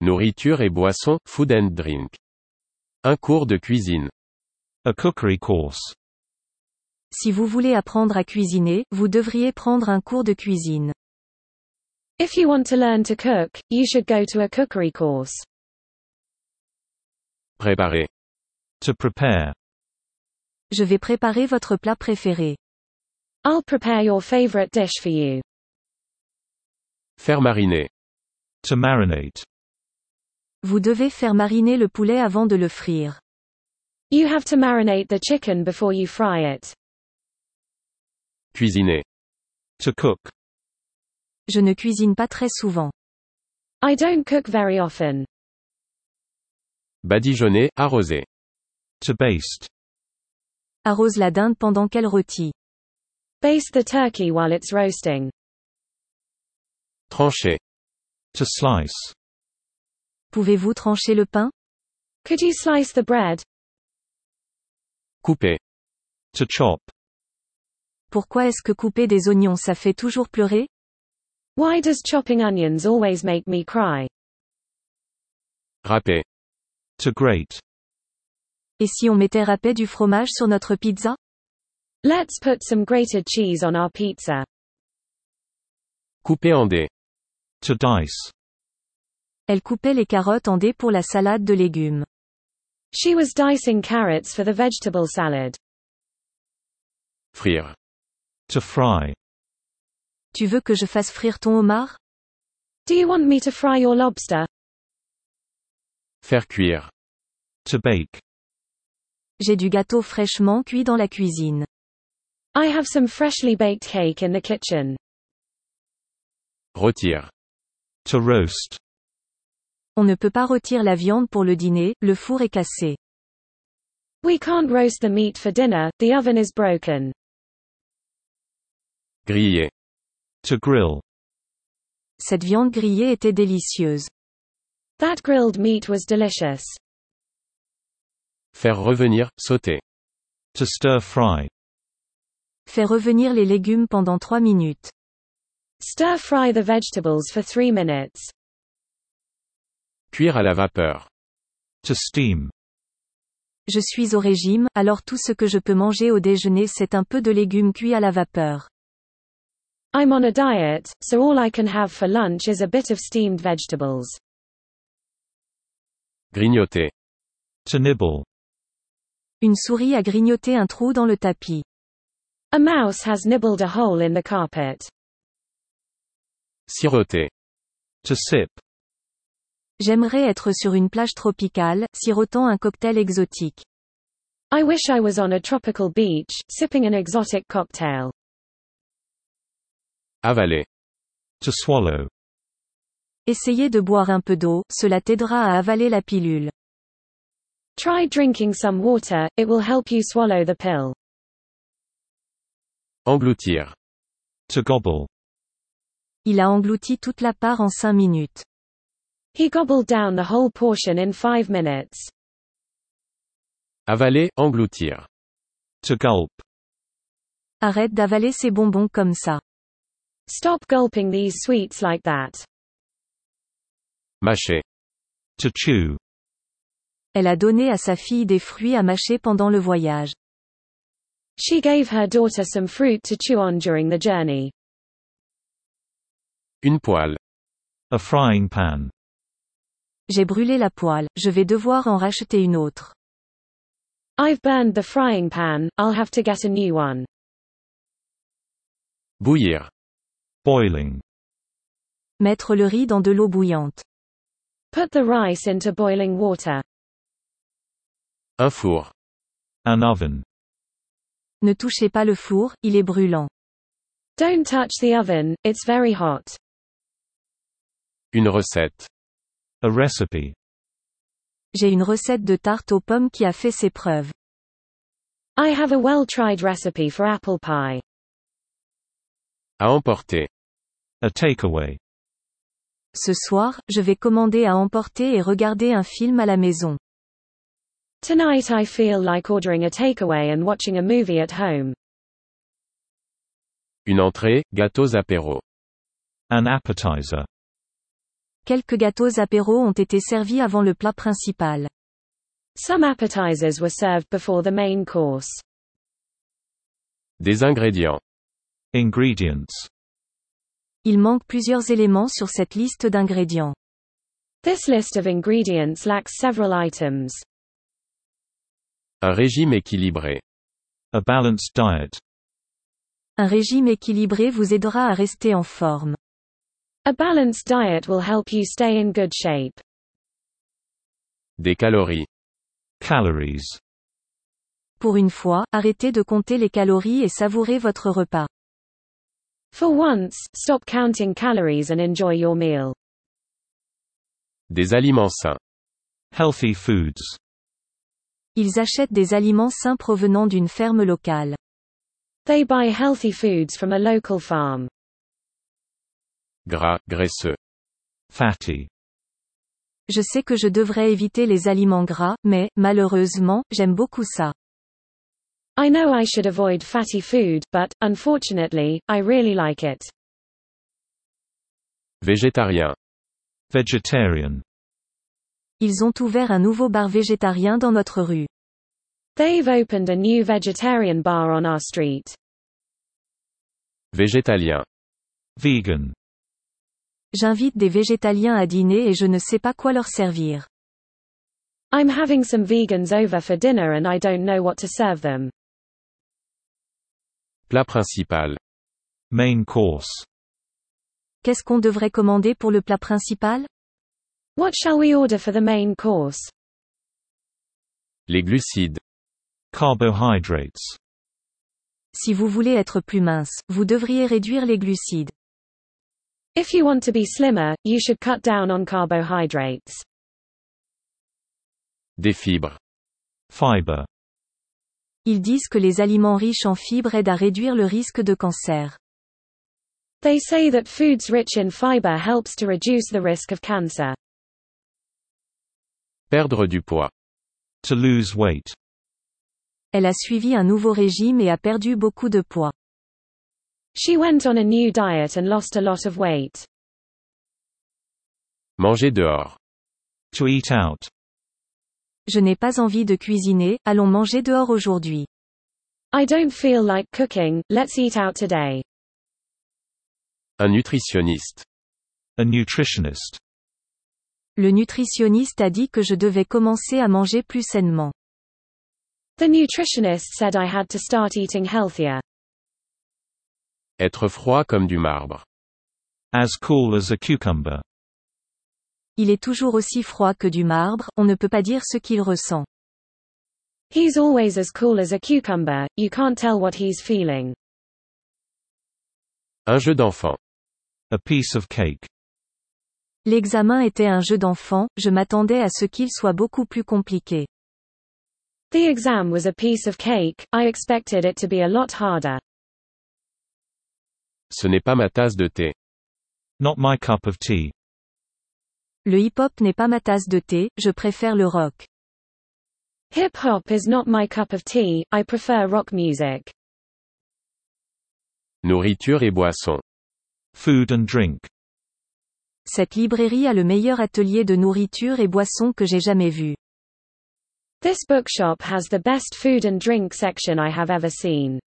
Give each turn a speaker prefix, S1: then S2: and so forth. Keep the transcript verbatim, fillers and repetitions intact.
S1: Nourriture et boissons, food and drink. Un cours de cuisine.
S2: A cookery course.
S3: Si vous voulez apprendre à cuisiner, vous devriez prendre un cours de cuisine.
S4: If you want to learn to cook, you should go to a cookery course.
S1: Préparer.
S2: To prepare.
S3: Je vais préparer votre plat préféré.
S4: I'll prepare your favorite dish for you.
S1: Faire mariner.
S2: To marinate.
S3: Vous devez faire mariner le poulet avant de le frire.
S4: You have to marinate the chicken before you fry it.
S1: Cuisiner.
S2: To cook.
S3: Je ne cuisine pas très souvent.
S4: I don't cook very often.
S1: Badigeonner, arroser.
S2: To baste.
S3: Arrose la dinde pendant qu'elle rôtit.
S4: Baste the turkey while it's roasting.
S1: Trancher.
S2: To slice.
S3: Pouvez-vous trancher le pain?
S4: Could you slice the bread?
S1: Couper.
S2: To chop.
S3: Pourquoi est-ce que couper des oignons ça fait toujours pleurer?
S4: Why does chopping onions always make me cry?
S1: Râper.
S2: To grate.
S3: Et si on mettait râpé du fromage sur notre pizza?
S4: Let's put some grated cheese on our pizza.
S1: Couper en dés.
S2: To dice.
S3: Elle coupait les carottes en dés pour la salade de légumes.
S4: She was dicing carrots for the vegetable salad.
S1: Frire.
S2: To fry.
S3: Tu veux que je fasse frire ton homard?
S4: Do you want me to fry your lobster?
S1: Faire cuire.
S2: To bake.
S3: J'ai du gâteau fraîchement cuit dans la cuisine.
S4: I have some freshly baked cake in the kitchen.
S1: Rôtir.
S2: To roast.
S3: On ne peut pas rôtir la viande pour le dîner, le four est cassé.
S4: We can't roast the meat for dinner, the oven is broken.
S1: Griller.
S2: To grill.
S3: Cette viande grillée était délicieuse.
S4: That grilled meat was delicious.
S1: Faire revenir, sauter.
S2: To stir fry.
S3: Faire revenir les légumes pendant trois minutes.
S4: Stir fry the vegetables for three minutes.
S1: Cuire à la vapeur.
S2: To steam.
S3: Je suis au régime, alors tout ce que je peux manger au déjeuner c'est un peu de légumes cuits à la vapeur.
S4: I'm on a diet, so all I can have for lunch is a bit of steamed vegetables.
S1: Grignoter.
S2: To nibble.
S3: Une souris a grignoté un trou dans le tapis.
S4: A mouse has nibbled a hole in the carpet.
S1: Siroter.
S2: To sip.
S3: J'aimerais être sur une plage tropicale, sirotant un cocktail exotique.
S4: I wish I was on a tropical beach, sipping an exotic cocktail.
S1: Avaler.
S2: To swallow.
S3: Essayez de boire un peu d'eau, cela t'aidera à avaler la pilule.
S4: Try drinking some water, it will help you swallow the pill.
S1: Engloutir.
S2: To gobble.
S3: Il a englouti toute la part en cinq minutes.
S4: He gobbled down the whole portion in five minutes.
S1: Avaler, engloutir.
S2: To gulp.
S3: Arrête d'avaler ces bonbons comme ça.
S4: Stop gulping these sweets like that.
S1: Mâcher.
S2: To chew.
S3: Elle a donné à sa fille des fruits à mâcher pendant le voyage.
S4: She gave her daughter some fruit to chew on during the journey.
S1: Une poêle.
S2: A frying pan.
S3: J'ai brûlé la poêle, je vais devoir en racheter une autre.
S4: I've burned the frying pan, I'll have to get a new one.
S1: Bouillir.
S2: Boiling.
S3: Mettre le riz dans de l'eau bouillante.
S4: Put the rice into boiling water.
S1: Un four.
S2: An oven.
S3: Ne touchez pas le four, il est brûlant.
S4: Don't touch the oven, it's very hot.
S1: Une recette.
S2: A recipe.
S3: J'ai une recette de tarte aux pommes qui a fait ses preuves.
S4: I have a well-tried recipe for apple pie.
S1: À emporter.
S2: A takeaway.
S3: Ce soir, je vais commander à emporter et regarder un film à la maison.
S4: Tonight I feel like ordering a takeaway and watching a movie at home.
S1: Une entrée, gâteaux apéro.
S2: An appetizer.
S3: Quelques gâteaux apéros ont été servis avant le plat principal.
S4: Some appetizers were served before the main course.
S1: Des ingrédients.
S2: Ingredients.
S3: Il manque plusieurs éléments sur cette liste d'ingrédients.
S4: This list of ingredients lacks several items.
S1: Un régime équilibré.
S2: A balanced diet.
S3: Un régime équilibré vous aidera à rester en forme.
S4: A balanced diet will help you stay in good shape.
S1: Des calories.
S2: Calories.
S3: Pour une fois, arrêtez de compter les calories et savourez votre repas.
S4: For once, stop counting calories and enjoy your meal.
S1: Des aliments sains.
S2: Healthy foods.
S3: Ils achètent des aliments sains provenant d'une ferme locale.
S4: They buy healthy foods from a local farm.
S1: Gras, graisseux.
S2: Fatty.
S3: Je sais que je devrais éviter les aliments gras, mais, malheureusement, j'aime beaucoup ça.
S4: I know I should avoid fatty food, but, unfortunately, I really like it.
S1: Végétarien.
S2: Vegetarian.
S3: Ils ont ouvert un nouveau bar végétarien dans notre rue.
S4: They've opened a new vegetarian bar on our street.
S1: Végétalien.
S2: Vegan.
S3: J'invite des végétaliens à dîner et je ne sais pas quoi leur servir.
S4: I'm having some vegans over for dinner and I don't know what to serve them.
S1: Plat principal.
S2: Main course.
S3: Qu'est-ce qu'on devrait commander pour le plat principal?
S4: What shall we order for the main course?
S1: Les glucides.
S2: Carbohydrates.
S3: Si vous voulez être plus mince, vous devriez réduire les glucides.
S4: If you want to be slimmer, you should cut down on carbohydrates.
S1: Des fibres.
S2: Fiber.
S3: Ils disent que les aliments riches en fibres aident à réduire le risque de cancer.
S4: They say that foods rich in fiber helps to reduce the risk of cancer.
S1: Perdre du poids.
S2: To lose weight.
S3: Elle a suivi un nouveau régime et a perdu beaucoup de poids.
S4: She went on a new diet and lost a lot of weight.
S1: Manger dehors.
S2: To eat out.
S3: Je n'ai pas envie de cuisiner, allons manger dehors aujourd'hui.
S4: I don't feel like cooking, let's eat out today.
S1: Un nutritionniste.
S2: A nutritionist.
S3: Le nutritionniste a dit que je devais commencer à manger plus sainement.
S4: The nutritionist said I had to start eating healthier.
S1: Être froid comme du marbre.
S2: As cool as a cucumber.
S3: Il est toujours aussi froid que du marbre, on ne peut pas dire ce qu'il ressent.
S4: He's always as cool as a cucumber, you can't tell what he's feeling.
S1: Un jeu d'enfant.
S2: A piece of cake.
S3: L'examen était un jeu d'enfant, je m'attendais à ce qu'il soit beaucoup plus compliqué.
S4: The exam was a piece of cake, I expected it to be a lot harder.
S1: Ce n'est pas ma tasse de thé.
S2: Not my cup of tea.
S3: Le hip-hop n'est pas ma tasse de thé, je préfère le rock.
S4: Hip-hop is not my cup of tea, I prefer rock music.
S1: Nourriture et boissons.
S2: Food and drink.
S3: Cette librairie a le meilleur atelier de nourriture et boissons que j'ai jamais vu.
S4: This bookshop has the best food and drink section I have ever seen.